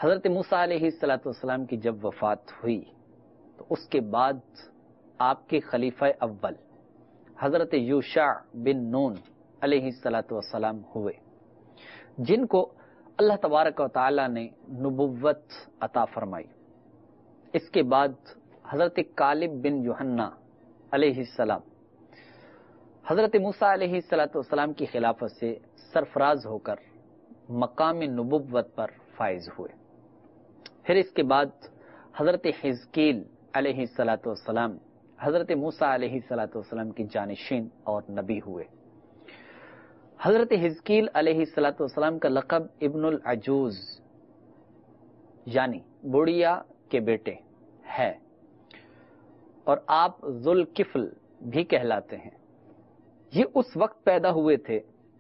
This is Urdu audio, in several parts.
حضرت موسیٰ علیہ السلام کی جب وفات ہوئی تو اس کے بعد آپ کے خلیفہ اول حضرت یوشع بن نون علیہ السلام ہوئے، جن کو اللہ تبارک و تعالی نے نبوت عطا فرمائی۔ اس کے بعد حضرت کالب بن یوحنا علیہ السلام حضرت موسیٰ علیہ السلام کی خلافت سے سرفراز ہو کر مقام نبوت پر فائز ہوئے۔ پھر اس کے بعد حضرت حزقیل علیہ السلام حضرت موسیٰ علیہ السلام کی جانشین اور نبی ہوئے۔ حضرت حزقیل علیہ السلام کا لقب ابن العجوز یعنی بڑھیا کے بیٹے ہے، اور آپ ذوالکفل بھی کہلاتے ہیں۔ یہ اس وقت پیدا ہوئے تھے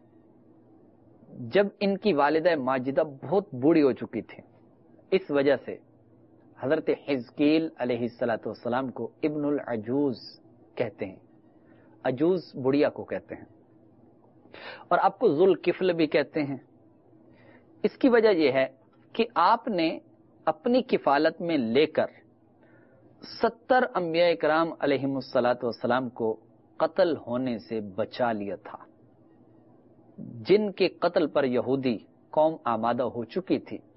جب ان کی والدہ ماجدہ بہت بوڑھی ہو چکی تھی، اس وجہ سے حضرت حزقیل علیہ السلام کو ابن العجوز کہتے ہیں، عجوز بڑھیا کو کہتے ہیں، اور آپ کو ذوالکفل بھی کہتے ہیں۔ اس کی وجہ یہ ہے کہ آپ نے اپنی کفالت میں لے کر 70 انبیاء کرام علیہم السلام کو قتل ہونے سے بچا لیا تھا، جن کے قتل پر یہودی قوم آمادہ ہو چکی تھی۔